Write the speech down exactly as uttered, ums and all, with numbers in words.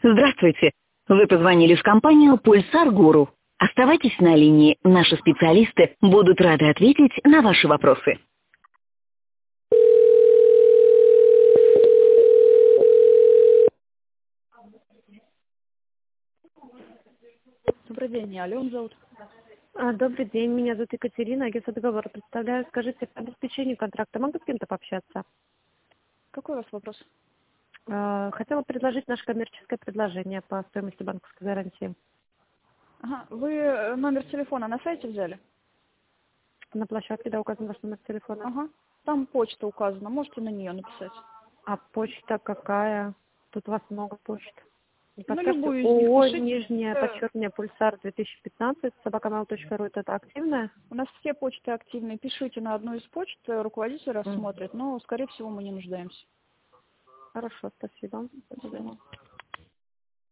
Здравствуйте. Вы позвонили в компанию «Пульсар Гуру». Оставайтесь на линии. Наши специалисты будут рады ответить на ваши вопросы. Добрый день, я Алена зовут. А, Добрый день, меня зовут Екатерина, агентство договора представляю. Скажите, по обеспечению контракта могу с кем-то пообщаться? Какой у вас вопрос? А, Хотела предложить наше коммерческое предложение по стоимости банковской гарантии. Ага, вы э, номер телефона на сайте взяли? На площадке, да, указан ваш номер телефона. Ага, там почта указана, можете на нее написать. А почта какая? Тут у вас много почт. Не Ну, подскажете? любую из них ООО, пишите. нижняя, Э, подчеркивание, пульсар две тысячи пятнадцать, собакамал точка ру, это активная? У нас все почты активные, пишите на одну из почт, э, руководитель М, рассмотрит, но, скорее всего, мы не нуждаемся. Хорошо, спасибо. До До свидания. свидания.